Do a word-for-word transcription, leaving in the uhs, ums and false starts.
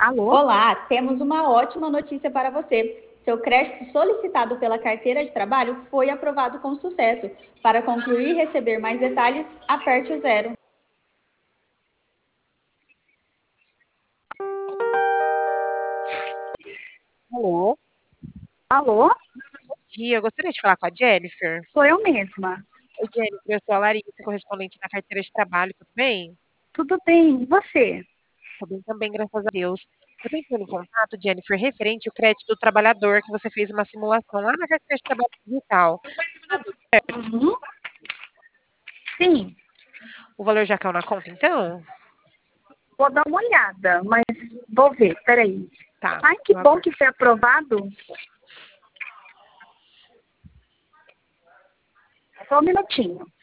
Alô? Olá, temos uma ótima notícia para você. Seu crédito solicitado pela carteira de trabalho foi aprovado com sucesso. Para concluir e receber mais detalhes, aperte o zero. Alô? Alô? Bom dia, eu gostaria de falar com a Jennifer. Sou eu mesma. Oi, Jennifer, eu sou a Larissa, correspondente da carteira de trabalho, tudo bem? Tudo bem, e você? Tudo bem também, graças a Deus. Eu tô entrando em contato, Jennifer, referente ao crédito do trabalhador, que você fez uma simulação lá na carteira de trabalho digital. Uhum. Sim, O valor já caiu na conta, então? vou dar uma olhada, mas vou ver, peraí. Tá, Ai, que eu bom aguardo. que foi aprovado. Só um minutinho.